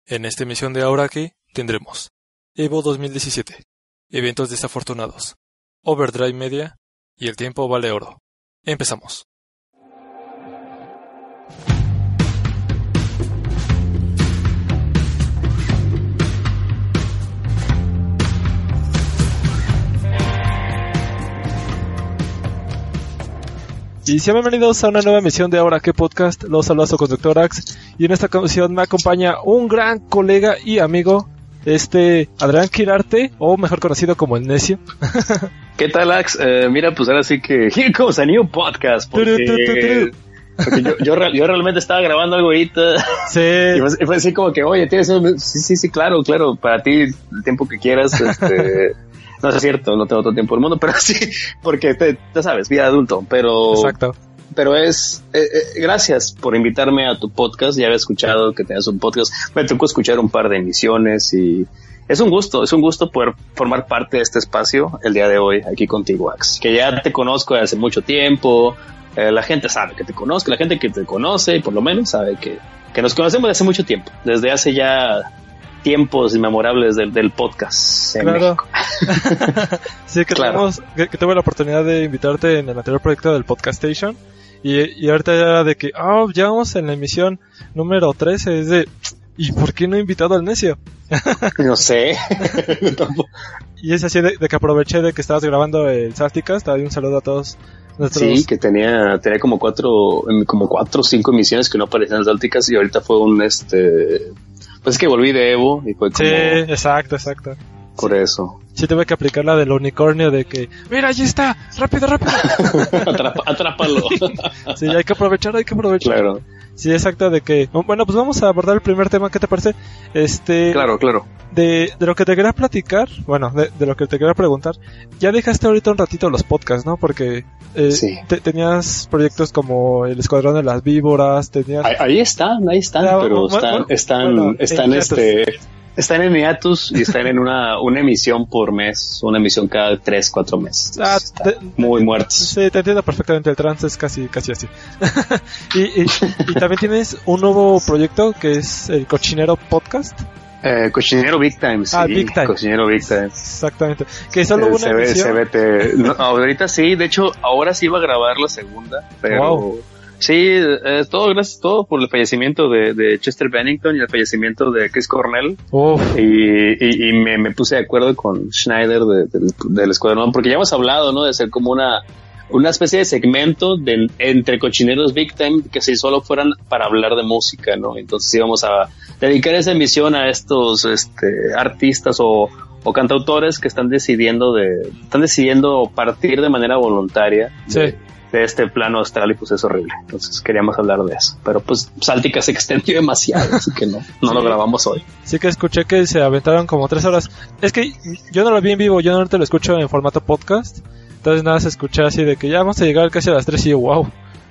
En esta emisión de Ahora Que tendremos Evo 2017, eventos desafortunados, Overdrive Media y El tiempo vale oro. Empezamos. Y sean bienvenidos a una nueva emisión de Ahora Que Podcast. Los saluda su conductor Ax. Y en esta ocasión me acompaña un gran colega y amigo, Adrián Quirarte, o mejor conocido como El Necio. ¿Qué tal, Ax? Mira, pues ahora sí que here comes a new podcast, porque yo realmente estaba grabando algo ahorita. Sí. Y fue así como que, oye, tienes sí, claro, para ti, el tiempo que quieras, no es cierto, no tengo todo el tiempo del mundo, pero sí, porque tú sabes, vida de adulto, pero... Exacto. Pero gracias por invitarme a tu podcast. Ya había escuchado que tenías un podcast, me tocó escuchar un par de emisiones y es un gusto poder formar parte de este espacio el día de hoy aquí contigo, Ax, que ya te conozco desde hace mucho tiempo. La gente sabe que te conozco, la gente que te conoce por lo menos sabe que nos conocemos desde hace mucho tiempo, desde hace ya tiempos inmemorables del podcast en México. Sí, que claro. Que tuve la oportunidad de invitarte en el anterior proyecto del Podcast Station. Y ahorita ya de que, ya vamos en la emisión número 13, es de, ¿y por qué no he invitado al Necio? No sé. Y es así de que aproveché de que estabas grabando el Salticast. Un saludo a todos nuestros... Sí, que tenía como 4 o 5 emisiones que no aparecían en Salticast, y ahorita fue pues es que volví de Evo y fue como... Sí, exacto. Por eso. Sí, tuve que aplicar la del unicornio de que, mira, allí está, rápido. Atrápalo. Sí, hay que aprovechar. Claro. Sí, exacto, de que, bueno, pues vamos a abordar el primer tema, ¿qué te parece? Claro. De lo que te quería platicar, bueno, de lo que te quería preguntar, ya dejaste ahorita un ratito los podcasts, ¿no? Porque sí. Tenías proyectos como el Escuadrón de las Víboras, tenías... Ahí están, pero están en hiatus y están en una emisión por mes, una emisión cada 3-4 meses. Muy muertos. Sí, te entiendo perfectamente, el trance es casi así. y también tienes un nuevo proyecto que es el Cochinero Podcast. Cochinero Big Time, sí. Big Time. Cochinero Big Time. Exactamente. Que solo una emisión. No, ahorita sí, de hecho, ahora sí iba a grabar la segunda, pero... Wow. Sí, gracias por el fallecimiento de Chester Bennington y el fallecimiento de Chris Cornell. Y me puse de acuerdo con Schneider del Escuadrón, porque ya hemos hablado, ¿no? De ser como una especie de segmento entre cochineros Big Time que si solo fueran para hablar de música, ¿no? Entonces íbamos a dedicar esa emisión a estos artistas o cantautores que están decidiendo partir de manera voluntaria. Sí. De este plano astral, y pues es horrible. Entonces queríamos hablar de eso, pero pues Saltica se extendió demasiado, así que no lo grabamos hoy. Sí, que escuché que se aventaron como 3 horas. Es que yo no lo vi en vivo, yo no te lo escucho en formato podcast, entonces nada, se escucha así de que ya vamos a llegar casi a las 3 y yo, wow.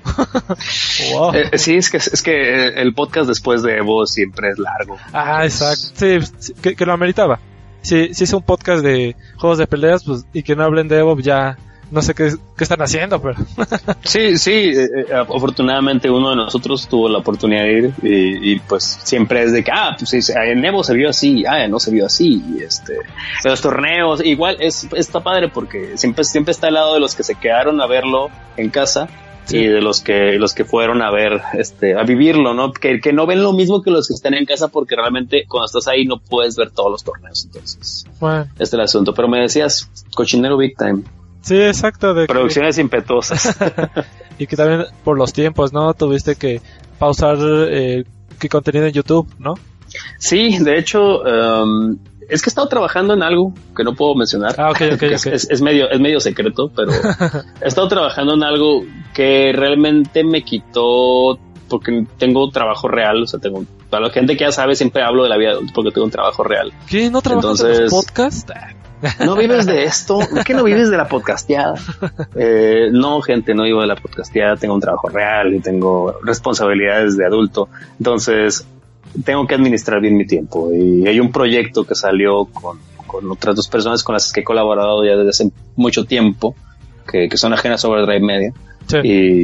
Sí, es que el podcast después de Evo siempre es largo. Exacto. Sí, que lo ameritaba. Sí, es un podcast de juegos de peleas, pues, y que no hablen de Evo, ya no sé qué están haciendo, pero... Sí, afortunadamente uno de nosotros tuvo la oportunidad de ir y pues siempre es de que, pues en Evo se vio así, no se vio así, y los torneos, igual está padre porque siempre está al lado de los que se quedaron a verlo en casa. Sí. Y de los que fueron a ver, a vivirlo, ¿no? Que no ven lo mismo que los que están en casa, porque realmente cuando estás ahí no puedes ver todos los torneos, entonces, bueno. Este es el asunto. Pero me decías, Cochinero Big Time. Sí, exacto. Producciones impetuosas. Y que también por los tiempos, ¿no? Tuviste que pausar qué contenido en YouTube, ¿no? Sí, de hecho, es que he estado trabajando en algo que no puedo mencionar. Okay. Es medio secreto, pero he estado trabajando en algo que realmente me quitó, porque tengo trabajo real, o sea, para la gente que ya sabe, siempre hablo de la vida adulta porque tengo un trabajo real. ¿Qué? ¿No trabajas en los podcasts? ¿No vives de esto? ¿Por qué no vives de la podcasteada? No, gente, no vivo de la podcasteada, tengo un trabajo real y tengo responsabilidades de adulto, entonces tengo que administrar bien mi tiempo, y hay un proyecto que salió con otras 2 personas con las que he colaborado ya desde hace mucho tiempo, que son ajenas a Overdrive Media. Sí.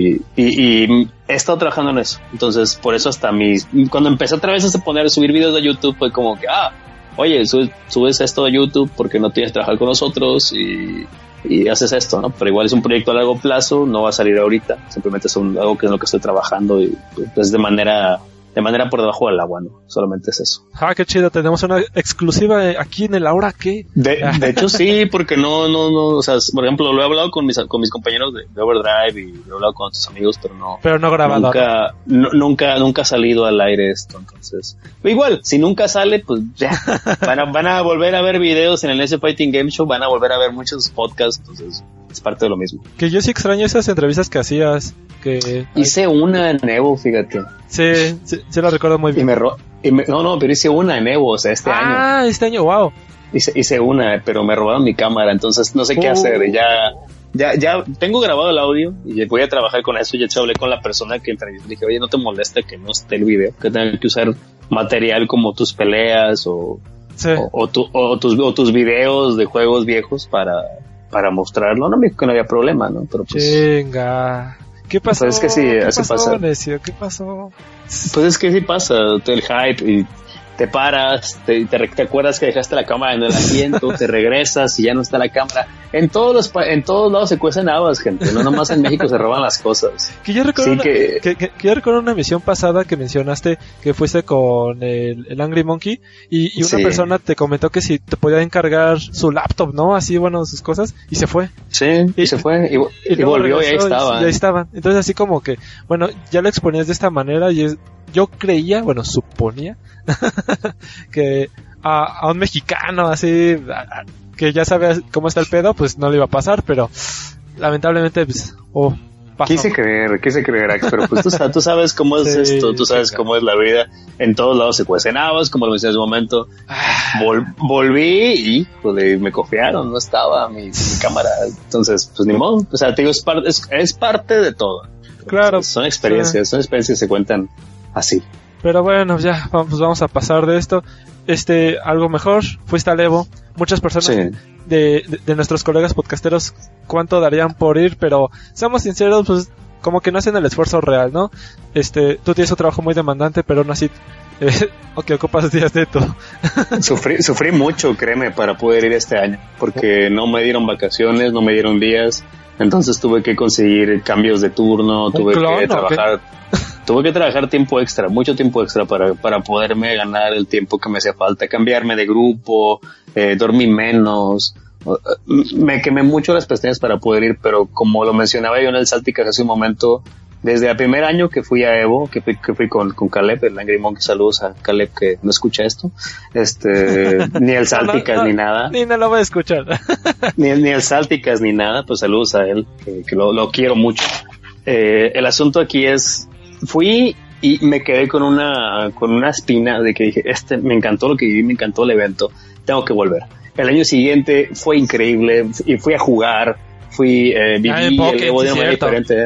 Y he estado trabajando en eso. Entonces, por eso hasta cuando empecé otra vez a subir videos de YouTube, fue como que, oye, subes esto a YouTube porque no tienes que trabajar con nosotros y haces esto, ¿no? Pero igual es un proyecto a largo plazo, no va a salir ahorita, simplemente es algo que es lo que estoy trabajando y pues de manera por debajo del agua, ¿no? Solamente es eso. Qué chido, tenemos una exclusiva aquí en el Ahora Qué. De hecho sí, porque no, o sea, por ejemplo, lo he hablado con mis compañeros de Overdrive y lo he hablado con otros amigos, pero no grabado. Nunca ha salido al aire esto, entonces. Pero igual, si nunca sale, pues ya, van a volver a ver videos en el NS Fighting Game Show, van a volver a ver muchos podcasts, entonces es parte de lo mismo. Que yo sí extraño esas entrevistas que hacías, hice una en Evo, fíjate. Sí, la recuerdo muy bien. Pero hice una en Evo, o sea, este año. Este año, wow. Hice una, pero me robaron mi cámara, entonces no sé qué hacer. Ya tengo grabado el audio y voy a trabajar con eso. Ya hablé con la persona que entrevisté. Dije, oye, no te molesta que no esté el video, que tenga que usar material como tus peleas o tus videos de juegos viejos para mostrarlo. No me dijo que no había problema, ¿no? Pero pues. Chinga. ¿Qué pasó? Pues es que sí, así pasa. Necio? ¿Qué pasó? Pues es que sí pasa, el hype y te paras, te acuerdas que dejaste la cámara en el asiento, te regresas y ya no está la cámara. En todos lados se cuecen habas, gente, no nomás en México se roban las cosas. Que yo recuerdo una misión pasada que mencionaste que fuiste con el Angry Monkey y una persona te comentó que si te podía encargar su laptop, ¿no? Así, bueno, sus cosas, y se fue. Sí, y se fue, y volvió y ahí estaba. Y ahí estaban. Entonces así como que, bueno, ya lo exponías de esta manera yo creía, bueno, suponía que a un mexicano así que ya sabe cómo está el pedo, pues no le iba a pasar, pero lamentablemente pues pasó. Quise creer, Ax, pero pues tú sabes cómo es esto, tú sabes cómo es la vida, en todos lados se cuecen habas, como lo decía hace un momento. Volví y me copiaron, no estaba mi cámara, entonces pues ni modo, o sea, te digo, es parte de todo. Claro. Pues, son experiencias que se cuentan así. Pero bueno, ya vamos a pasar de esto. Algo mejor, fuiste al Evo. Muchas personas de nuestros colegas podcasteros, ¿cuánto darían por ir? Pero seamos sinceros, pues como que no hacen el esfuerzo real, ¿no? Tú tienes un trabajo muy demandante, pero aún así ocupas días de todo. Sufrí mucho, créeme, para poder ir este año, porque no me dieron vacaciones, no me dieron días. Entonces tuve que conseguir cambios de turno, tuve que trabajar tiempo extra, mucho tiempo extra para poderme ganar el tiempo que me hacía falta, cambiarme de grupo, dormí menos, me quemé mucho las pestañas para poder ir, pero como lo mencionaba yo en el Salticas hace un momento, desde el primer año que fui a Evo, que fui con Caleb, el Angry Monkey, saludos a Caleb que no escucha esto, ni el Salticas ni nada. Ni no lo voy a escuchar. ni el Salticas ni nada, pues saludos a él, que lo quiero mucho. El asunto aquí es, fui y me quedé con una espina de que dije, me encantó lo que viví, me encantó el evento, tengo que volver. El año siguiente fue increíble y fui a jugar, viví el Evo de una manera diferente.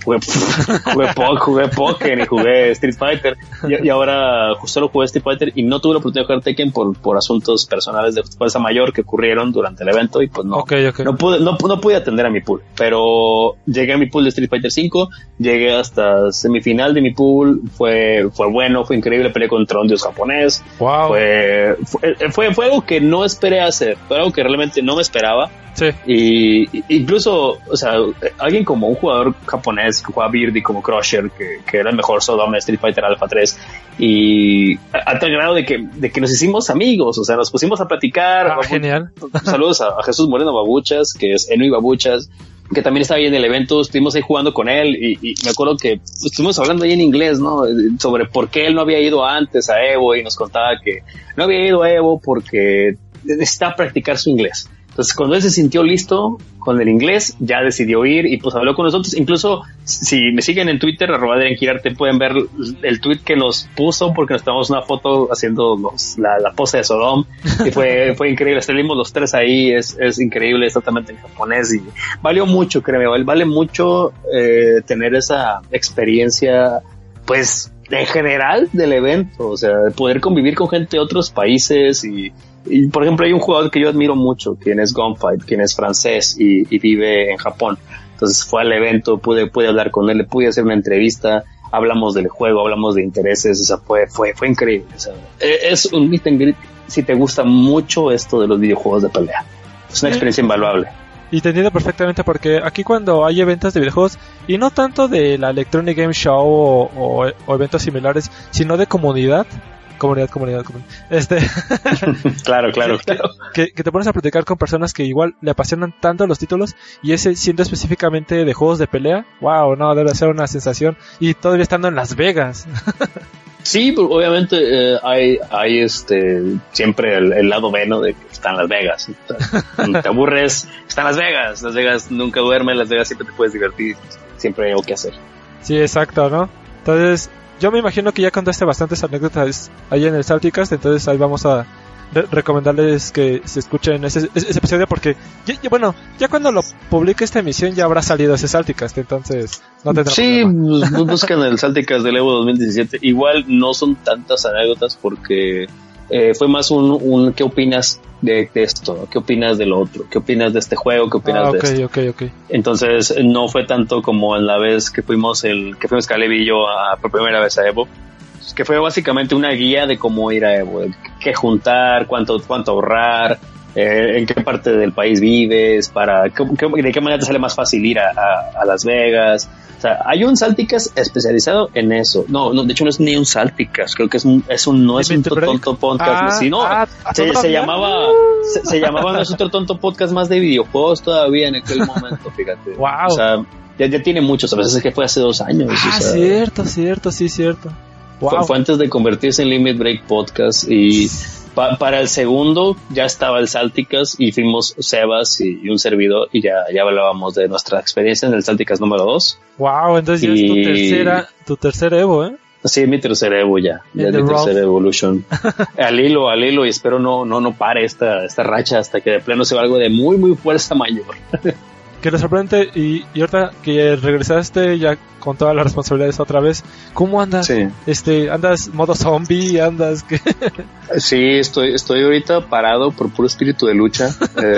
Jugué Pokémon y jugué Street Fighter y ahora solo jugué Street Fighter y no tuve la oportunidad de jugar Tekken por asuntos personales de fuerza mayor que ocurrieron durante el evento y pues no pude atender a mi pool, pero llegué a mi pool de Street Fighter 5, llegué hasta semifinal de mi pool, fue bueno, fue increíble, peleé contra un dios japonés. Wow. Fue algo que no esperé hacer, fue algo que realmente no me esperaba. Sí. Y incluso, o sea, alguien como un jugador japonés que juega Beardy como Crusher, que era el mejor Sodom de Street Fighter Alpha 3, y a tal grado de que nos hicimos amigos, o sea, nos pusimos a platicar. Genial. Saludos a Jesús Moreno Babuchas, que es Enui Babuchas, que también estaba ahí en el evento, estuvimos ahí jugando con él y me acuerdo que estuvimos hablando ahí en inglés, ¿no? Sobre por qué él no había ido antes a Evo y nos contaba que no había ido a Evo porque necesitaba practicar su inglés. Entonces, cuando él se sintió listo con el inglés, ya decidió ir y pues habló con nosotros. Incluso, si me siguen en Twitter, @AdrianKirarte, pueden ver el tweet que nos puso porque nos tomamos una foto haciendo la pose de Sodom. Y fue increíble. Salimos los tres ahí. Es increíble, es totalmente en japonés. Y valió mucho, créeme. Vale mucho tener esa experiencia, pues, en general del evento, o sea, de poder convivir con gente de otros países y por ejemplo hay un jugador que yo admiro mucho, quien es Gunfight, quien es francés y vive en Japón. Entonces fue al evento, pude hablar con él, le pude hacer una entrevista, hablamos del juego, hablamos de intereses, o sea, fue increíble. O sea, es un meet and greet si te gusta mucho esto de los videojuegos de pelea. Es una experiencia invaluable. Y te entiendo perfectamente porque aquí cuando hay eventos de videojuegos, y no tanto de la Electronic Game Show o eventos similares, sino de comunidad. Claro. Que te pones a platicar con personas que igual le apasionan tanto los títulos, y ese siendo específicamente de juegos de pelea, wow, no, debe ser una sensación, y todavía estando en Las Vegas. Sí, pues, obviamente hay siempre el lado bueno de que está en Las Vegas. Te aburres, está en Las Vegas. Las Vegas nunca duerme, Las Vegas siempre te puedes divertir, siempre hay algo que hacer. Sí, exacto, ¿no? Entonces, yo me imagino que ya contaste bastantes anécdotas ahí en el Salticast, entonces ahí vamos a recomendarles que se escuchen ese episodio porque ya cuando lo publique esta emisión ya habrá salido ese Salticast, entonces no tendrá problema. Sí, buscan el Salticast del Evo 2017. Igual no son tantas anécdotas porque fue más un ¿qué opinas de esto? ¿Qué opinas de lo otro? ¿Qué opinas de este juego? ¿Qué opinas de esto? Okay. Entonces no fue tanto como en la vez que fuimos Caleb y yo por primera vez a Evo, que fue básicamente una guía de cómo ir a Evo, qué juntar, cuánto ahorrar, en qué parte del país vives, de qué manera te sale más fácil ir a Las Vegas. O sea, hay un Salticast especializado en eso. No, de hecho no es ni un Salticast, creo que no es un tonto podcast. Se llamaba No es otro tonto podcast más de videojuegos todavía en aquel momento, fíjate. Wow. O sea, ya tiene muchos, a veces es que fue hace 2 años. O sea, cierto. Wow. Fue antes de convertirse en Limit Break Podcast y para el segundo ya estaba el Salticast y fuimos Sebas y un servidor y ya hablábamos de nuestra experiencia en el Salticast número 2. Wow, entonces ya es tu tercera Evo, ¿eh? Sí, mi tercera Evo ya es mi tercera Evolution. al hilo y espero no pare esta racha hasta que de plano se va algo de muy muy fuerza mayor. Que lo sorprende, y ahorita que regresaste ya con todas las responsabilidades otra vez, ¿cómo andas? Sí. ¿Andas modo zombie? ¿Andas qué? Sí, estoy ahorita parado por puro espíritu de lucha.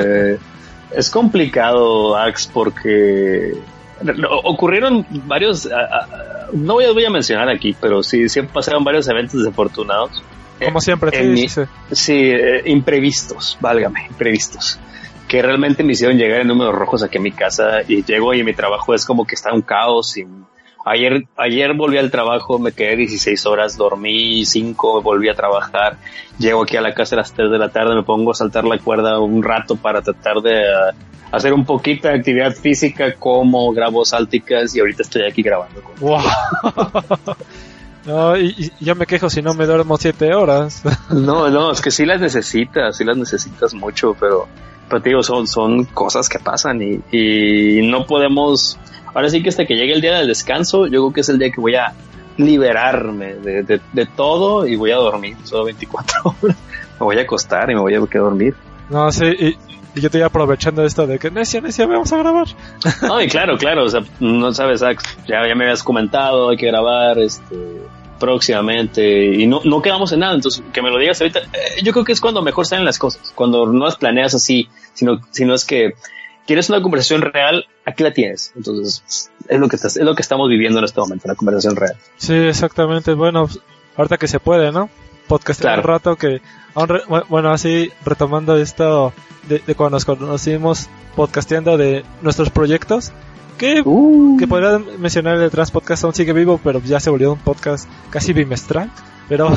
Es complicado, Ax, porque ocurrieron varios, no voy a mencionar aquí, pero sí pasaron varios eventos desafortunados. Como siempre, sí, imprevistos, imprevistos. Que realmente me hicieron llegar en números rojos aquí a mi casa y llego y mi trabajo es como que está un caos. Y ayer volví al trabajo, me quedé 16 horas, dormí 5, volví a trabajar, llego aquí a la casa a las 3 de la tarde, me pongo a saltar la cuerda un rato para tratar de hacer un poquito de actividad física, como grabo Salticast y ahorita estoy aquí grabando. Wow. No, y yo me quejo si no me duermo 7 horas. No, es que sí las necesitas mucho, pero te digo, son cosas que pasan y no podemos. Ahora sí que hasta que llegue el día del descanso, yo creo que es el día que voy a liberarme de todo y voy a dormir solo 24 horas. Me voy a acostar y me voy a quedar a dormir. No, sí, y yo estoy aprovechando esto de que necia, vamos a grabar. No, y claro, o sea, no sabes, ya me habías comentado, hay que grabar próximamente y no quedamos en nada, entonces que me lo digas ahorita, yo creo que es cuando mejor salen las cosas, cuando no las planeas así, sino es que quieres una conversación real, aquí la tienes, entonces es lo que estamos viviendo en este momento, la conversación real. Sí, exactamente. Bueno, ahorita que se puede, ¿no? Podcast claro. Un rato que bueno, así retomando esto de cuando nos conocimos podcasteando de nuestros proyectos, que podría mencionar el Trans Podcast aún sigue vivo, pero ya se volvió un podcast casi bimestral, pero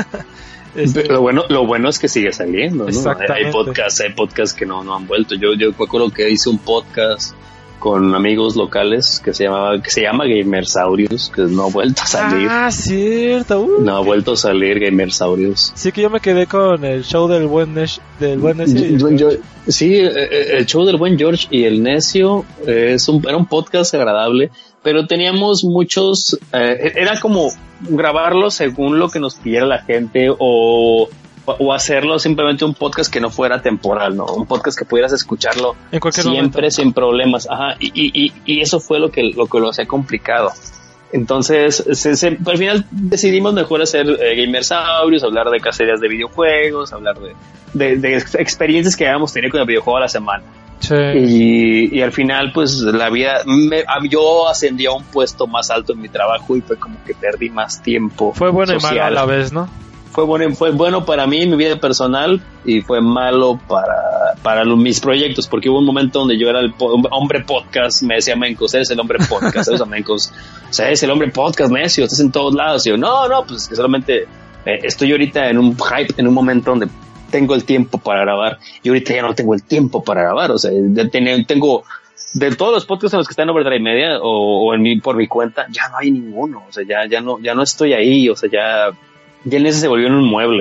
lo bueno es que sigue saliendo, ¿no? Hay podcasts que no han vuelto. Yo me acuerdo que hice un podcast con amigos locales que se llama Gamersaurius, que no ha vuelto a salir. Ah, cierto. No ha vuelto a salir Gamersaurius. Sí, que yo me quedé con el show del buen Necio. Sí, el show del buen George y el Necio era un podcast agradable, pero teníamos muchos, era como grabarlo según lo que nos pidiera la gente o hacerlo simplemente un podcast que no fuera temporal, ¿no? Un podcast que pudieras escucharlo en cualquier siempre momento, sin problemas. Ajá, y eso fue lo que lo hacía complicado. Entonces, al final decidimos mejor hacer Gamersaurios, hablar de cacerías de videojuegos, hablar de experiencias que habíamos tenido con el videojuego a la semana. Sí. Y al final, pues, la vida, yo ascendí a un puesto más alto en mi trabajo y fue como que perdí más tiempo. Fue bueno social. y malo a la vez, ¿no? Fue bueno para mí, mi vida personal, y fue malo para mis proyectos, porque hubo un momento donde yo era el hombre podcast, me decía Mencos, eres el hombre podcast, ¿sabes? A Mencos, o sea, eres el hombre podcast, necio, estás en todos lados. Y yo, no, pues que solamente estoy ahorita en un hype, en un momento donde tengo el tiempo para grabar, y ahorita ya no tengo el tiempo para grabar, o sea, tengo de todos los podcasts en los que está en Overdrive Media o por mi cuenta, ya no hay ninguno, o sea, ya no estoy ahí, o sea, ya en ese se volvió en un mueble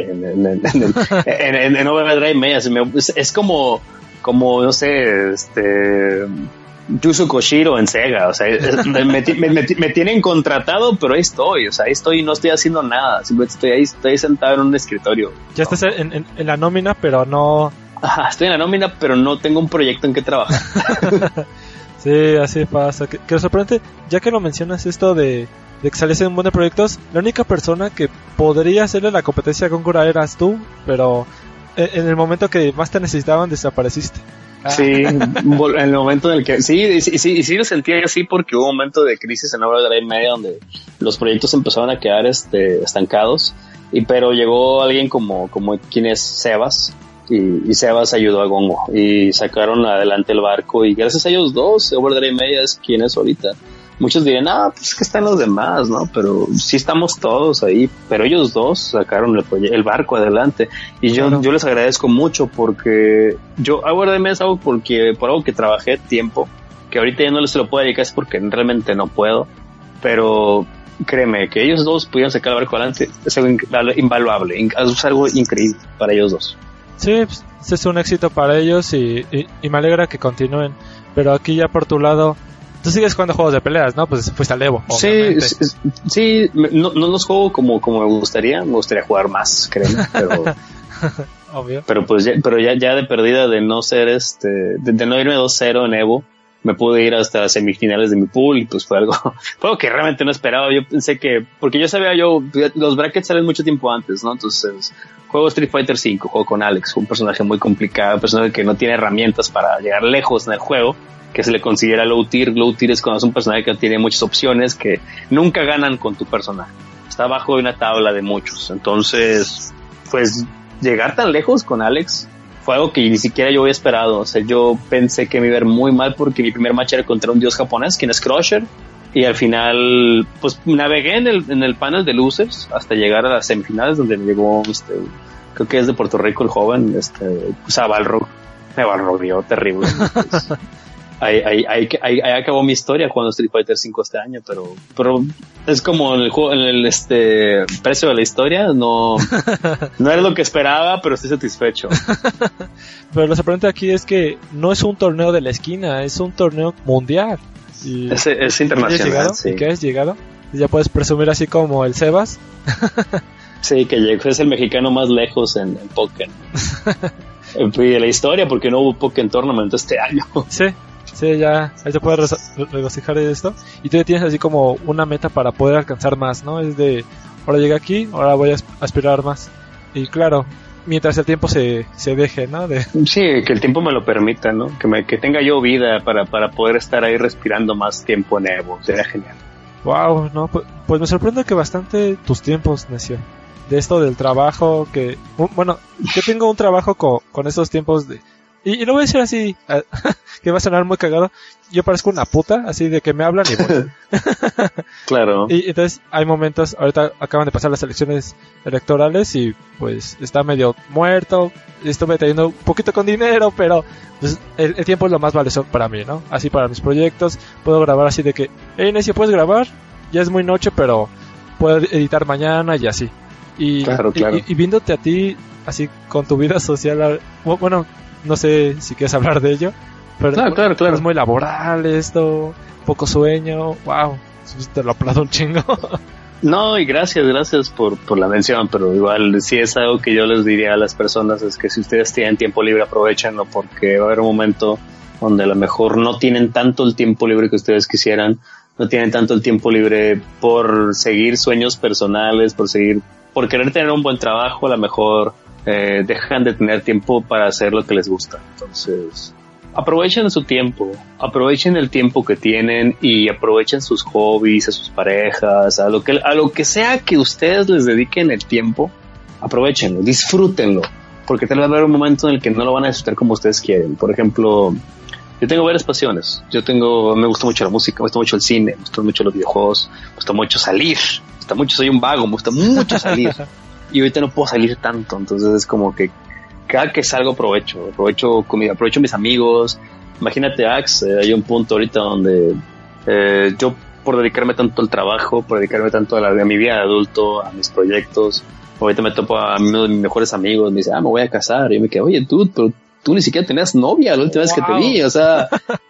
en Overdrive Media. Es como no sé, Yuzo Koshiro en Sega, o sea, me tienen contratado, pero ahí estoy, y no estoy haciendo nada, simplemente estoy ahí sentado en un escritorio. Ya estás en la nómina, pero no... Ajá, estoy en la nómina, pero no tengo un proyecto en que trabajar. Sí, así pasa. Que sorprende, ya que lo mencionas esto de que saliese un montón de proyectos, la única persona que podría hacerle la competencia a Góngora eras tú, pero en el momento que más te necesitaban desapareciste. Sí, en el momento en el que sí lo sentía así, porque hubo un momento de crisis en Overdrive Media donde los proyectos empezaron a quedar estancados, pero llegó alguien como quien es Sebas, y Sebas ayudó a Gongo y sacaron adelante el barco, y gracias a ellos dos Overdrive Media es quien es ahorita. Muchos dirían, pues que están los demás, ¿no? Pero sí estamos todos ahí, pero ellos dos sacaron el barco adelante, y yo les agradezco mucho, porque yo Overdrive Media es algo por algo que trabajé tiempo, que ahorita ya no les lo puedo dedicar, es porque realmente no puedo, pero créeme, que ellos dos pudieran sacar el barco adelante es algo invaluable, es algo increíble para ellos dos. Sí, pues, es un éxito para ellos y me alegra que continúen. Pero aquí ya por tu lado, tú sigues jugando juegos de peleas, ¿no? Pues fuiste al Evo. Sí, no los juego como me gustaría jugar más, créeme, pero obvio. Pero ya de perdida de no ser de no irme 2-0 en Evo, me pude ir hasta las semifinales de mi pool, y pues fue algo que realmente no esperaba. Yo pensé porque yo sabía, los brackets salen mucho tiempo antes, ¿no? Entonces, juego Street Fighter V, juego con Alex, un personaje muy complicado, un personaje que no tiene herramientas para llegar lejos en el juego, que se le considera low tier. Low tier es cuando es un personaje que tiene muchas opciones que nunca ganan con tu personaje. Está abajo de una tabla de muchos. Entonces, pues, llegar tan lejos con Alex fue algo que ni siquiera yo había esperado. O sea, yo pensé que me iba a ir muy mal, porque mi primer match era contra un dios japonés, quien es Crusher, y al final, pues, navegué en el panel de losers hasta llegar a las semifinales, donde llegó, creo que es de Puerto Rico el joven, Balrog. Me balrogueó terrible. Pues, ahí acabó mi historia jugando Street Fighter 5 este año, pero es como en el juego, en el precio de la historia, no era lo que esperaba, pero estoy satisfecho. Pero lo sorprendente aquí es que no es un torneo de la esquina, es un torneo mundial. Y es internacional. ¿Y qué has llegado? Ya puedes presumir así como el Sebas. Sí, que llegó, es el mexicano más lejos en Pokémon. De la historia, porque no hubo Pokémon Tournament este año. Sí, ya ahí te puedes regocijar de esto. Y tú ya tienes así como una meta para poder alcanzar más, ¿no? Es de, ahora llegué aquí, ahora voy a aspirar más. Y claro, mientras el tiempo se deje, ¿no? Sí, que el tiempo me lo permita, ¿no? Que tenga yo vida para poder estar ahí respirando más tiempo en Evo. Sería genial. Wow, no, pues me sorprende que bastante tus tiempos, necio. De esto del trabajo, que... Bueno, yo tengo un trabajo con esos tiempos de... Y lo voy a decir así, que va a sonar muy cagado. Yo parezco una puta, así de que me hablan y voy. Claro. Y entonces hay momentos, ahorita acaban de pasar las elecciones electorales y pues está medio muerto. Estuve teniendo un poquito con dinero, pero pues, el tiempo es lo más valioso para mí, ¿no? Así para mis proyectos, puedo grabar así de que, Necio, ¿puedes grabar? Ya es muy noche, pero puedo editar mañana y así. Claro. Y viéndote a ti, así con tu vida social, bueno, no sé si quieres hablar de ello, pero claro. Es muy laboral esto, poco sueño, wow, te lo aplaudo un chingo. No, y gracias por la mención, pero igual sí es algo que yo les diría a las personas, es que si ustedes tienen tiempo libre, aprovechenlo, porque va a haber un momento donde a lo mejor no tienen tanto el tiempo libre que ustedes quisieran, no tienen tanto el tiempo libre por seguir sueños personales, por querer tener un buen trabajo, a lo mejor dejan de tener tiempo para hacer lo que les gusta. Entonces, aprovechen su tiempo, aprovechen el tiempo que tienen y aprovechen sus hobbies, a sus parejas, a lo que sea que ustedes les dediquen el tiempo, aprovechenlo, disfrútenlo, porque tal vez va a haber un momento en el que no lo van a disfrutar como ustedes quieren. Por ejemplo, yo tengo varias pasiones. Me gusta mucho la música, me gusta mucho el cine, me gustan mucho los videojuegos, me gusta mucho salir, soy un vago, me gusta mucho salir. Y ahorita no puedo salir tanto, entonces es como que cada que salgo aprovecho comida, aprovecho mis amigos. Imagínate, Axe, hay un punto ahorita donde yo, por dedicarme tanto al trabajo, por dedicarme tanto a mi vida de adulto, a mis proyectos, ahorita me topo a uno de mis mejores amigos, me dice, me voy a casar, y yo me quedo, oye, pero tú ni siquiera tenías novia la última vez que te vi, o sea,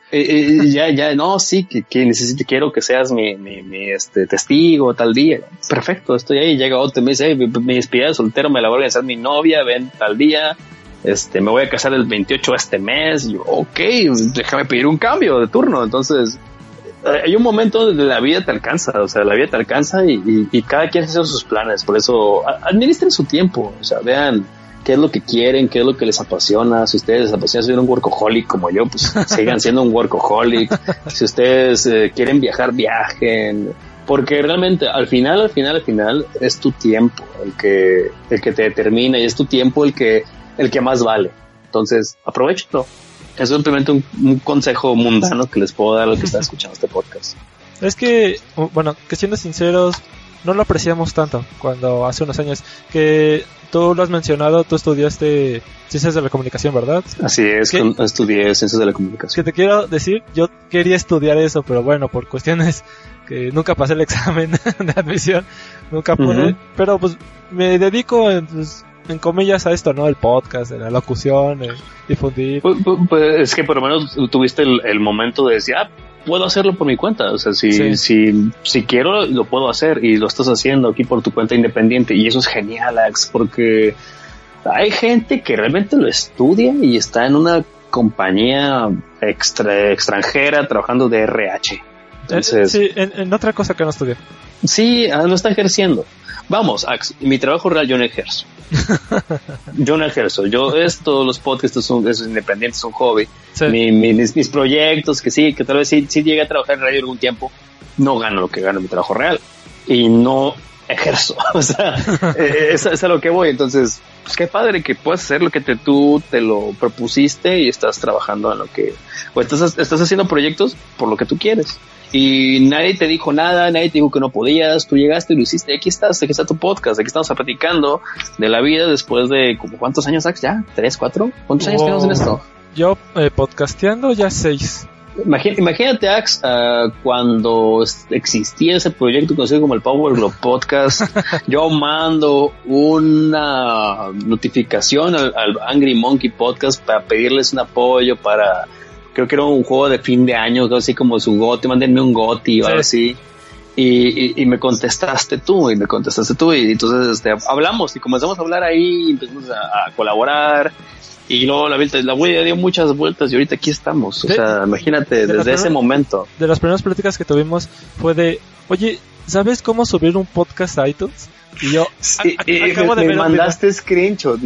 quiero que seas mi testigo tal día. Perfecto, estoy ahí. Llega otro y me dice, mi despedida de soltero me la voy a organizar mi novia, ven tal día, me voy a casar el 28 de este mes. Y yo, ok, déjame pedir un cambio de turno. Entonces, hay un momento donde la vida te alcanza, y cada quien hace sus planes. Por eso, administren su tiempo, o sea, vean qué es lo que quieren, qué es lo que les apasiona. Si ustedes les apasiona ser un workaholic como yo, pues sigan siendo un workaholic. Si ustedes quieren viajar, viajen. Porque realmente al final es tu tiempo el que te determina, y es tu tiempo el que más vale. Entonces, aprovechenlo. Es simplemente un consejo mundano que les puedo dar a los que están escuchando este podcast. Es que, bueno, que siendo sinceros, no lo apreciamos tanto cuando hace unos años, que tú lo has mencionado, tú estudiaste Ciencias de la Comunicación, ¿verdad? Así es, estudié Ciencias de la Comunicación. Que te quiero decir, yo quería estudiar eso, pero bueno, por cuestiones que nunca pasé el examen de admisión, nunca pude, pero pues me dedico en comillas a esto, ¿no? El podcast, la locución, el difundir. Pues es que por lo menos tuviste el momento de decir, puedo hacerlo por mi cuenta, o sea, si quiero lo puedo hacer, y lo estás haciendo aquí por tu cuenta independiente, y eso es genial, Axe, porque hay gente que realmente lo estudia y está en una compañía extranjera trabajando de RH. Entonces, sí, en otra cosa que no estudié. Sí, no está ejerciendo. Vamos, Axe, mi trabajo real yo no ejerzo. Los podcasts son independientes, son hobby. Sí. Mis proyectos, que tal vez sí llegué a trabajar en radio algún tiempo, no gano lo que gano en mi trabajo real y no ejerzo. O sea, es a lo que voy. Entonces, pues qué padre que puedas hacer lo que tú te lo propusiste y estás trabajando en lo que, o estás haciendo proyectos por lo que tú quieres. Y nadie te dijo nada, nadie te dijo que no podías, tú llegaste y lo hiciste. Aquí está tu podcast, aquí estamos platicando de la vida después de, ¿cuántos años, Axe? ¿Ya? ¿3, 4? ¿Cuántos años tenemos en esto? Yo podcasteando ya 6. Imagínate, Axe, cuando existía ese proyecto conocido como el Power Glove Podcast. Yo mando una notificación al Angry Monkey Podcast para pedirles un apoyo para... Creo que era un juego de fin de año, así como su GOTY, mándenme un GOTY o algo así. Y me contestaste tú, y entonces hablamos y comenzamos a hablar ahí, empezamos a colaborar, y luego la vida dio muchas vueltas y ahorita aquí estamos. O sea, imagínate, desde ese momento. De las primeras pláticas que tuvimos fue de, oye, ¿sabes cómo subir un podcast a iTunes? Y yo me mandaste screenshots,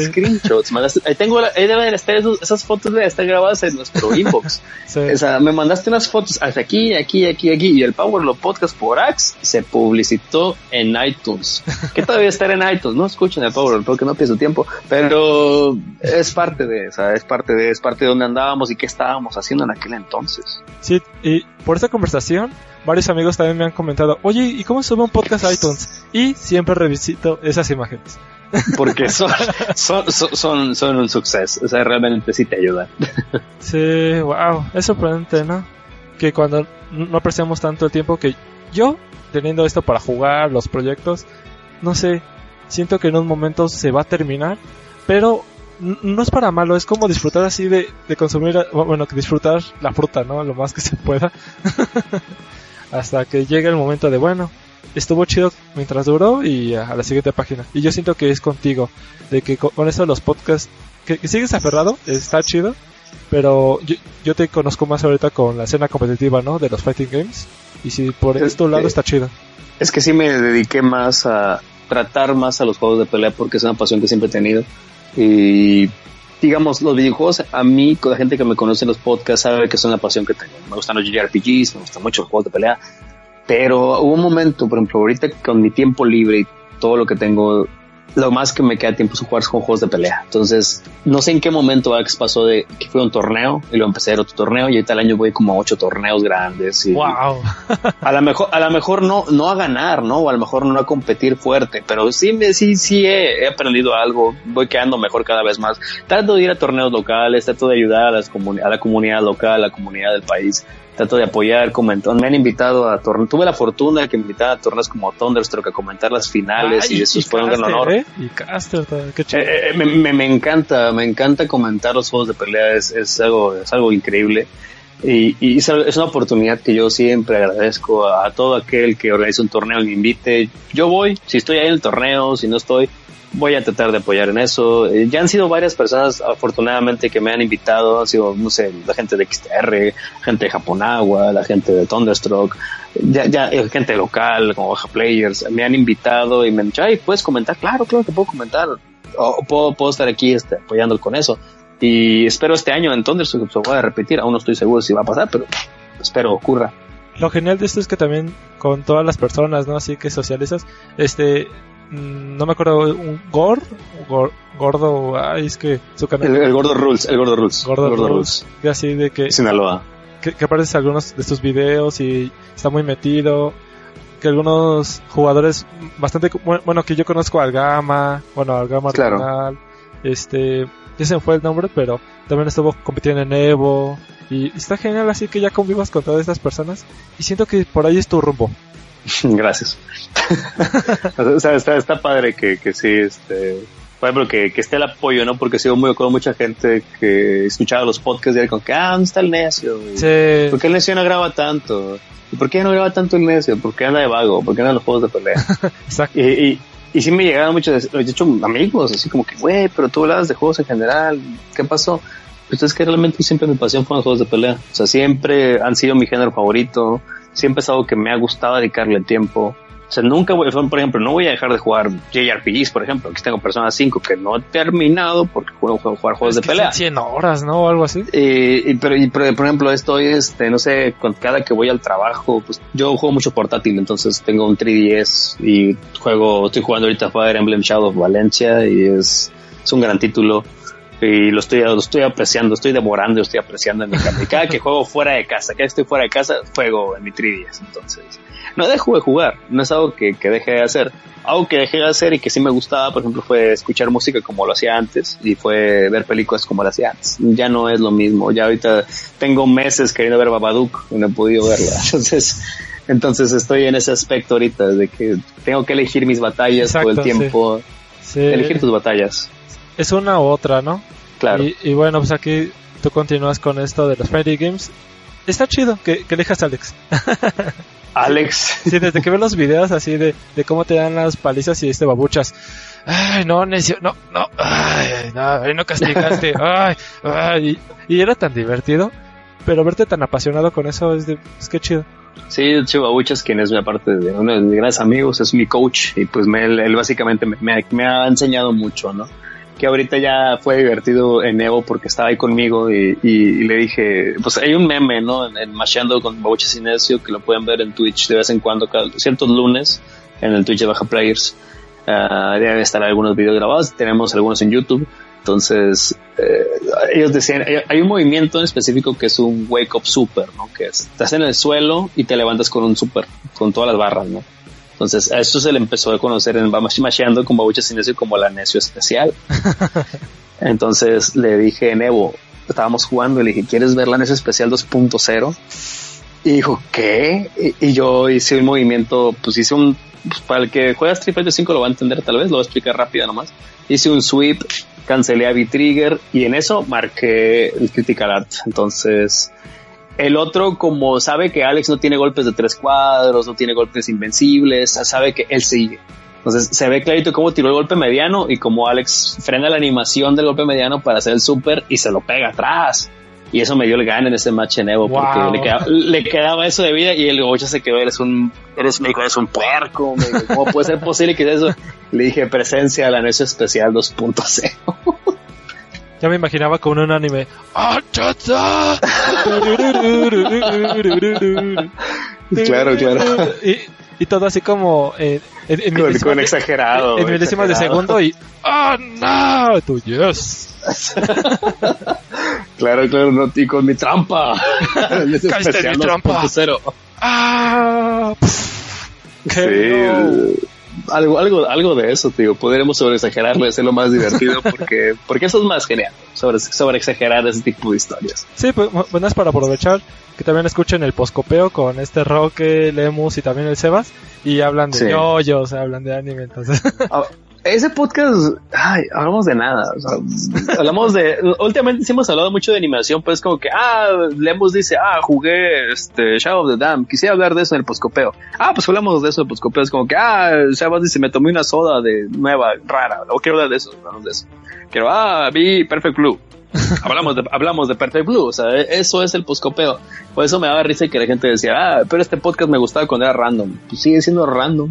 ahí deben estar esas fotos, deben estar grabadas en nuestro inbox. Sí. O sea, me mandaste unas fotos hasta aquí, y el Power Glove Podcast por Axe se publicitó en iTunes. Que todavía estar en iTunes, no escuchen el Power Glove porque no pierdo tiempo, pero es parte de donde andábamos y qué estábamos haciendo en aquel entonces. Sí, y por esta conversación varios amigos también me han comentado, oye, ¿y cómo sube un podcast a iTunes? Y siempre revisito esas imágenes. Porque son un suceso, o sea, realmente sí te ayudan. Sí, wow, es sorprendente, ¿no? Que cuando no apreciamos tanto el tiempo, que yo, teniendo esto para jugar, los proyectos, no sé, siento que en un momento se va a terminar, pero no es para malo, es como disfrutar así de consumir, bueno, que disfrutar la fruta, ¿no? Lo más que se pueda. Hasta que llegue el momento de, bueno, estuvo chido mientras duró y a la siguiente página. Y yo siento que es contigo, de que con eso los podcasts, que sigues aferrado, está chido, pero yo te conozco más ahorita con la escena competitiva, ¿no? De los fighting games. Y si por este lado está chido. Es que sí me dediqué más a tratar más a los juegos de pelea porque es una pasión que siempre he tenido. Y digamos, los videojuegos, a mí, con la gente que me conoce en los podcasts sabe que es una pasión que tengo. Me gustan los JRPGs, me gustan mucho los juegos de pelea. Pero hubo un momento, por ejemplo, ahorita con mi tiempo libre y todo lo que tengo, lo más que me queda tiempo es jugar con juegos de pelea. Entonces, no sé en qué momento pasó de que fue un torneo y luego empecé a ir a otro torneo y ahorita al año voy como a 8 torneos grandes. Y wow. a lo mejor no a ganar, ¿no? O a lo mejor no a competir fuerte, pero sí he aprendido algo. Voy quedando mejor cada vez más. Trato de ir a torneos locales, trato de ayudar a la comunidad local, a la comunidad del país. Trato de apoyar, me han invitado a torneos, tuve la fortuna de que me invitaran a torneos como Thunderstruck a comentar las finales y eso fue un gran honor. Y Caster, qué chido. Me encanta comentar los juegos de pelea, es algo increíble y es una oportunidad que yo siempre agradezco a todo aquel que organiza un torneo y me invite. Yo voy, si estoy ahí en el torneo, si no estoy, voy a tratar de apoyar en eso. Ya han sido varias personas, afortunadamente, que me han invitado. Han sido, no sé, la gente de XTR, gente de Japonagua, la gente de Thunderstruck, ya gente local, como Baja Players. Me han invitado y me han dicho, ay, ¿puedes comentar? Claro que puedo comentar. O puedo estar aquí apoyando con eso. Y espero este año en Thunderstruck se pueda repetir. Aún no estoy seguro si va a pasar, pero espero ocurra. Lo genial de esto es que también con todas las personas, ¿no? Así que socializas, no me acuerdo, un gordo, ay, es que su canal. El Gordo Rules. Gordo Rules. Y así de que Sinaloa. Que apareces en algunos de sus videos y está muy metido. Que algunos jugadores bastante, bueno, que yo conozco al Gama claro. Arsenal, ese fue el nombre, pero también estuvo compitiendo en Evo. Y está genial, así que ya convivas con todas estas personas. Y siento que por ahí es tu rumbo. Gracias. O sea, está padre que sí, por ejemplo, que esté el apoyo, ¿no? Porque sigo muy con mucha gente que escuchaba los podcasts y era como que, ¿dónde está el necio? Sí. ¿Por qué el necio no graba tanto? ¿Y por qué no graba tanto el necio? ¿Por qué anda de vago? ¿Por qué anda en los juegos de pelea? Exacto. Y sí me llegaron muchos, de hecho, amigos, así como que, güey, pero tú hablabas de juegos en general, ¿qué pasó? Pues es que realmente siempre mi pasión fueron los juegos de pelea. O sea, siempre han sido mi género favorito. Siempre es algo que me ha gustado dedicarle tiempo. O sea, nunca por ejemplo, no voy a dejar de jugar JRPGs, por ejemplo. Aquí tengo Persona 5 que no he terminado porque juego jugar juegos de pelea. 100 horas, ¿no? O algo así. Pero, por ejemplo, estoy, no sé, cada que voy al trabajo, pues yo juego mucho portátil, entonces tengo un 3DS y estoy jugando ahorita Fire Emblem Shadow of Valencia y es un gran título. Y lo estoy apreciando, estoy devorando, estoy apreciando en mi casa. Y cada que juego fuera de casa, juego en mi 3DS. Entonces, no dejo de jugar, no es algo que deje de hacer. Algo que dejé de hacer y que sí me gustaba, por ejemplo, fue escuchar música como lo hacía antes y fue ver películas como lo hacía antes. Ya no es lo mismo, ya ahorita tengo meses queriendo ver Babadook y no he podido verla. Entonces estoy en ese aspecto ahorita de que tengo que elegir mis batallas. Exacto, todo el tiempo. Sí. Elegir tus batallas. Es una u otra, ¿no? Claro. Y bueno, pues aquí tú continúas con esto de los fighting games. Está chido que elijas a Alex. Alex. Sí, desde que veo los videos así de cómo te dan las palizas y babuchas. Ay, no, necio, no, ay, no castigaste. ay, y era tan divertido, pero verte tan apasionado con eso es que chido. Sí, Babuchas, quien es una parte de uno de mis grandes amigos, es mi coach y pues él básicamente me ha enseñado mucho, ¿no? Que ahorita ya fue divertido en Evo porque estaba ahí conmigo y le dije, pues hay un meme, ¿no? En Masheando con Babuchas y Necio que lo pueden ver en Twitch de vez en cuando, ciertos lunes en el Twitch de Baja Players. Deben estar algunos videos grabados, tenemos algunos en YouTube. Entonces, ellos decían, hay un movimiento en específico que es un wake up super, ¿no? Que estás en el suelo y te levantas con un super, con todas las barras, ¿no? Entonces, a esto se le empezó a conocer en Masheando con Babuchas y Necio como la Necio especial. Entonces, le dije en Evo, estábamos jugando y le dije, ¿quieres ver la Necio especial 2.0? Y dijo, ¿qué? Y yo hice un movimiento, pues para el que juega Street Fighter 5 lo va a entender tal vez, lo voy a explicar rápido nomás. Hice un sweep, cancelé a V-Trigger y en eso marqué el Critical Art. Entonces, el otro, como sabe que Alex no tiene golpes de 3 cuadros, no tiene golpes invencibles, sabe que él sigue. Entonces se ve clarito cómo tiró el golpe mediano y cómo Alex frena la animación del golpe mediano para hacer el super y se lo pega atrás. Y eso me dio el gane en ese match en Evo, porque le quedaba eso de vida y el Gocha se quedó, me dijo, eres un puerco, me dijo, ¿cómo puede ser posible que eso? Le dije, presencia a la noche especial 2.0. Ya me imaginaba con un anime. Claro. Y todo así como con exagerado. En milésimas de segundo y no, tú yes. Claro, no, y con mi trampa. Caíste en mi trampa. Sí. Algo de eso, tío. Podremos sobreexagerarlo y hacerlo más divertido porque eso es más genial, sobre exagerar ese tipo de historias. Sí, pues bueno, es para aprovechar que también escuchen el Poscopeo con Roque, Lemus y también el Sebas, y hablan de yoyos, hablan de anime, entonces. Ese podcast, hablamos de nada, o sea, últimamente sí hemos hablado mucho de animación, pero es como que, Lemus dice, jugué Shadow of the Dam, quisiera hablar de eso en el Poscopeo. Pues hablamos de eso en el Poscopeo, es como que, Sebas dice, me tomé una soda de nueva, rara, o quiero hablar de eso, hablamos de eso. Quiero, vi Perfect Blue. Hablamos de Perfect Blue, o sea, eso es el Poscopeo. Por eso me daba risa que la gente decía, pero este podcast me gustaba cuando era random. Pues sigue siendo random.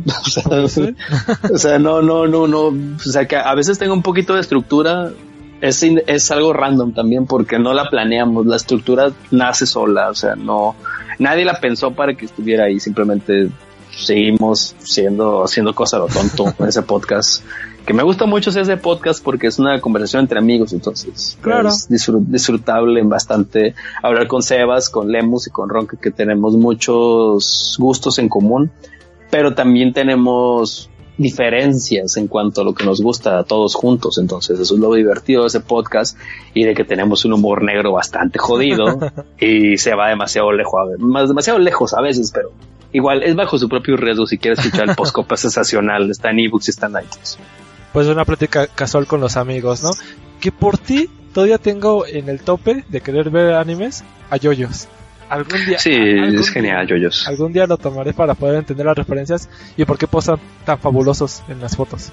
O sea, no, o sea, que a veces tengo un poquito de estructura. Es algo random también porque no la planeamos, la estructura nace sola, o sea, nadie la pensó para que estuviera ahí, simplemente seguimos haciendo cosas a lo tonto en ese podcast. Que me gusta mucho ese podcast porque es una conversación entre amigos, entonces claro. Es disfrutable bastante hablar con Sebas, con Lemus y con Ronque, que tenemos muchos gustos en común, pero también tenemos diferencias en cuanto a lo que nos gusta a todos juntos, entonces eso es lo divertido de ese podcast y de que tenemos un humor negro bastante jodido y se va demasiado lejos a veces, pero igual es bajo su propio riesgo. Si quieres escuchar el Poscopa sensacional, está en ebooks y está en iTunes. Pues una plática casual con los amigos, ¿no? Que por ti todavía tengo en el tope de querer ver animes a yoyos. Algún día. Sí, es genial, yoyos. Algún día lo tomaré para poder entender las referencias y por qué posan tan fabulosos en las fotos.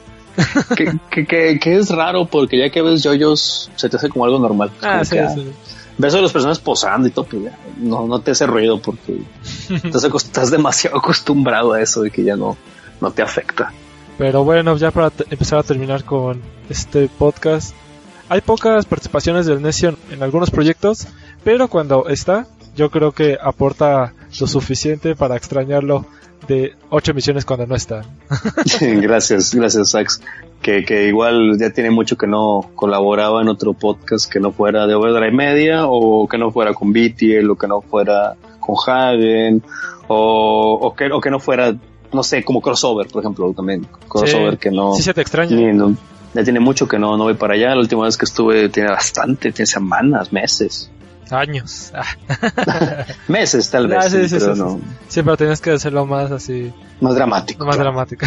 que es raro porque ya que ves yoyos se te hace como algo normal. Sí. Ves a las personas posando y todo, pero ya no te hace ruido porque estás demasiado acostumbrado a eso de que ya no te afecta. Pero bueno, ya para empezar a terminar con este podcast, hay pocas participaciones del Necio en algunos proyectos, pero cuando está, yo creo que aporta lo suficiente para extrañarlo de 8 emisiones cuando no está. Gracias, Sax. Que igual ya tiene mucho que no colaboraba en otro podcast que no fuera de Overdrive Media, o que no fuera con BTL, o que no fuera con Hagen, o que no fuera, no sé, como Crossover, por ejemplo, también. Crossover, que no. Sí, se te extraña. Ya tiene mucho que no voy para allá. La última vez que estuve tiene semanas, meses. Años. Meses, tal vez. Sí, pero no. Sí, pero tenías que hacerlo más así. Más dramático. Más dramático.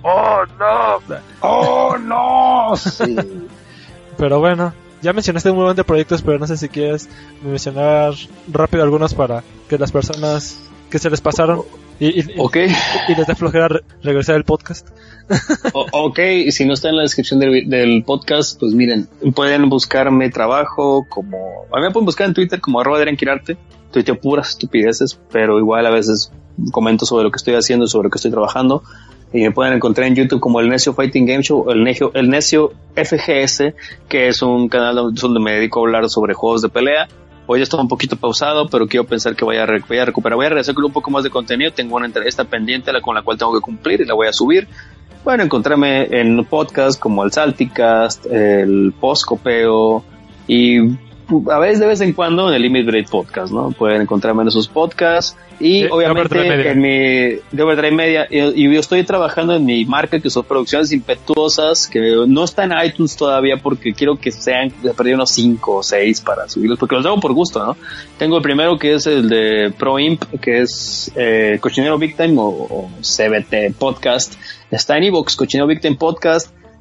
¡Oh, no! Sí. Pero bueno, ya mencionaste un montón de proyectos, pero no sé si quieres mencionar rápido algunos para que las personas que se les pasaron y les da flojera regresar al podcast. Y si no está en la descripción del podcast, pues miren, pueden buscarme trabajo a mí me pueden buscar en Twitter como @adrianquirarte. Tuiteo puras estupideces, pero igual a veces comento sobre lo que estoy haciendo, sobre lo que estoy trabajando, y me pueden encontrar en YouTube como El Necio Fighting Game Show, El Necio FGS, que es un canal donde me dedico a hablar sobre juegos de pelea. Hoy ya está un poquito pausado, pero quiero pensar que voy a recuperar, voy a regresar con un poco más de contenido. Tengo una entrevista pendiente con la cual tengo que cumplir y la voy a subir. Pueden encontrarme en podcast como el Salticast, el Poscopeo y a veces de vez en cuando en el Limit Break Podcast, ¿no? Pueden encontrarme en esos podcasts y obviamente en mi de Overdrive Media, y yo estoy trabajando en mi marca, que son Producciones Impetuosas, que no está en iTunes todavía porque quiero que sean, perdí unos 5 o 6 para subirlos, porque los hago por gusto, ¿no? Tengo el primero que es el de Pro Imp, que es Cochinero Big Time o CBT Podcast. Está en iVoox, Cochinero Big Time Podcast.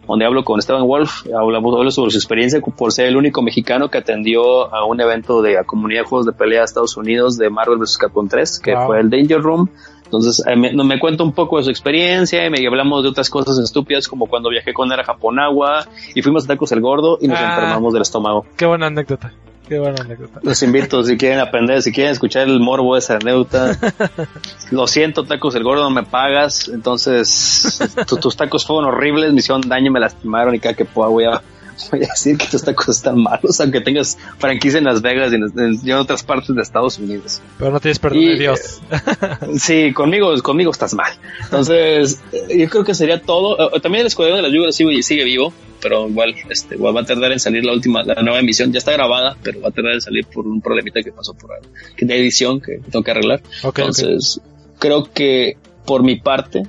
donde hablo con Esteban Wolf, hablo sobre su experiencia por ser el único mexicano que atendió a un evento de la comunidad de juegos de pelea de Estados Unidos de Marvel vs. Capcom 3, que fue el Danger Room. Entonces me cuenta un poco de su experiencia y hablamos de otras cosas estúpidas, como cuando viajé con él a Japonagua y fuimos a Tacos el Gordo y nos enfermamos del estómago. Qué buena anécdota. Los invito, si quieren aprender, si quieren escuchar el morbo de esa anécdota. Lo siento, Tacos el Gordo, no me pagas. Entonces, tus tacos fueron horribles, me hicieron daño, me lastimaron y cada que pueda voy a decir que tus tacos están malos, aunque tengas franquicia en Las Vegas y en otras partes de Estados Unidos. Pero no tienes perdón de Dios. Sí, conmigo estás mal. Entonces, yo creo que sería todo. También el Escuadrón de las Lluvia sigue vivo, pero igual va a tardar en salir la nueva emisión. Ya está grabada, pero va a tardar en salir por un problemita que pasó de edición que tengo que arreglar. Entonces, creo que por mi parte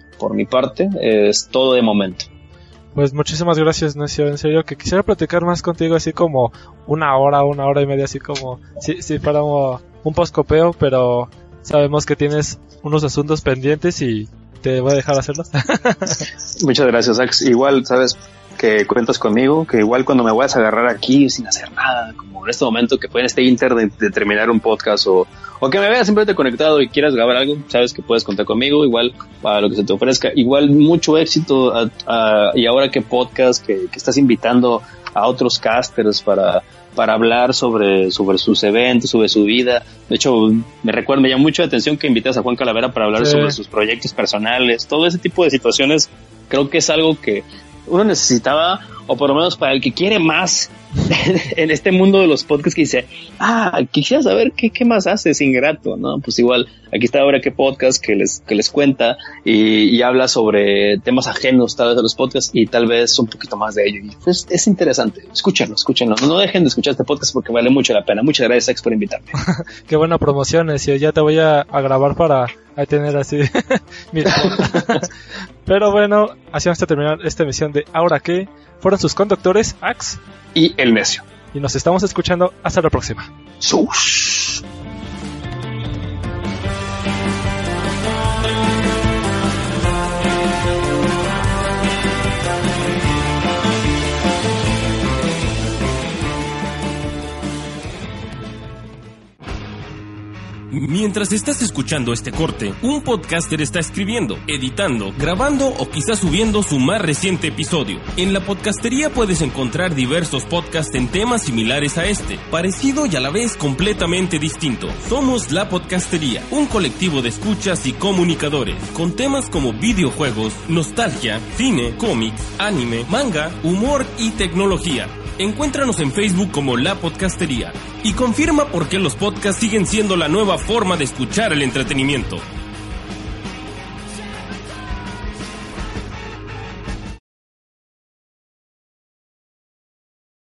es todo de momento. Pues muchísimas gracias, Necio, en serio, que quisiera platicar más contigo así como una hora y media, así como sí para un postcopeo, pero sabemos que tienes unos asuntos pendientes y te voy a dejar hacerlos. Muchas gracias, Ax. Igual, sabes que cuentas conmigo, que igual cuando me vayas a agarrar aquí sin hacer nada, como en este momento que fue en este inter de terminar un podcast o que me veas simplemente conectado y quieras grabar algo, sabes que puedes contar conmigo, igual para lo que se te ofrezca. Igual mucho éxito y ahora que podcast, que estás invitando a otros casters para hablar sobre sus eventos, sobre su vida. De hecho, me llama mucho la atención que invitas a Juan Calavera para hablar sobre sus proyectos personales. Todo ese tipo de situaciones creo que es algo que uno necesitaba, o por lo menos para el que quiere más en este mundo de los podcasts, que dice, quisiera saber qué más haces, ingrato, ¿no? Pues igual, aquí está ahora que podcast que les cuenta y habla sobre temas ajenos tal vez a los podcasts y tal vez un poquito más de ello. Y pues es interesante, escúchenlo. No dejen de escuchar este podcast porque vale mucho la pena. Muchas gracias, Ax, por invitarme. Qué buena promoción, ya te voy a grabar para tener así Pero bueno, así vamos a terminar esta emisión de Ahora qué. Fueron sus conductores, Ax y el Necio. Y nos estamos escuchando hasta la próxima. ¡Sus! Mientras estás escuchando este corte, un podcaster está escribiendo, editando, grabando o quizás subiendo su más reciente episodio. En La Podcastería puedes encontrar diversos podcasts en temas similares a este, parecido y a la vez completamente distinto. Somos La Podcastería, un colectivo de escuchas y comunicadores, con temas como videojuegos, nostalgia, cine, cómics, anime, manga, humor y tecnología. Encuéntranos en Facebook como La Podcastería y confirma por qué los podcasts siguen siendo la nueva forma de escuchar el entretenimiento.